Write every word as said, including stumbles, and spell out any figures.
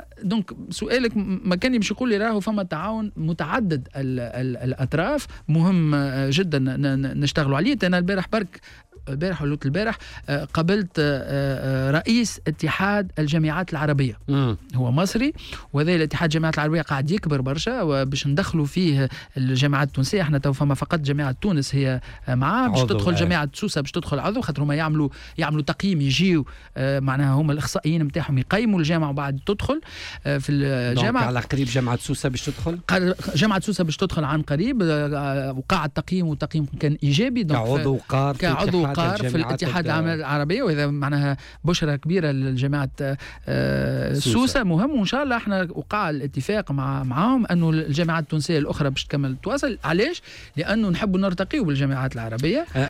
هذا دونك سؤالك مكاني باش يقول لي راهو فما تعاون متعدد ال ال الاطراف مهم جدا نشتغلوا عليه. انا البارح برك البارح ولا البارح قابلت رئيس اتحاد الجامعات العربيه مم. هو مصري، وهذا الاتحاد الجامعات العربيه قاعد يكبر برشا وباش ندخلوا فيه الجامعات التونسيه. احنا تو فما فقط جامعه تونس هي معاه باش تدخل جامعه سوسه باش تدخل عضو، خاطر هما يعملوا يعملوا تقييم يجيو معناها هما الاخصائيين نتاعهم يقيموا الجامعه وبعد تدخل في الجامعه. على قريب جامعه سوسه باش تدخل، جامعه سوسه باش تدخل عن قريب، وقع التقييم والتقييم كان ايجابي كعضو وقار كعضو وقار في الاتحاد العربيه، وهذا معناها بشرة كبيره للجامعه سوسه مهم. وان شاء الله احنا وقع الاتفاق مع معاهم انه الجامعات التونسيه الاخرى باش تكمل تواصل. علاش؟ لانه نحبوا نرتقيوا بالجامعات العربيه.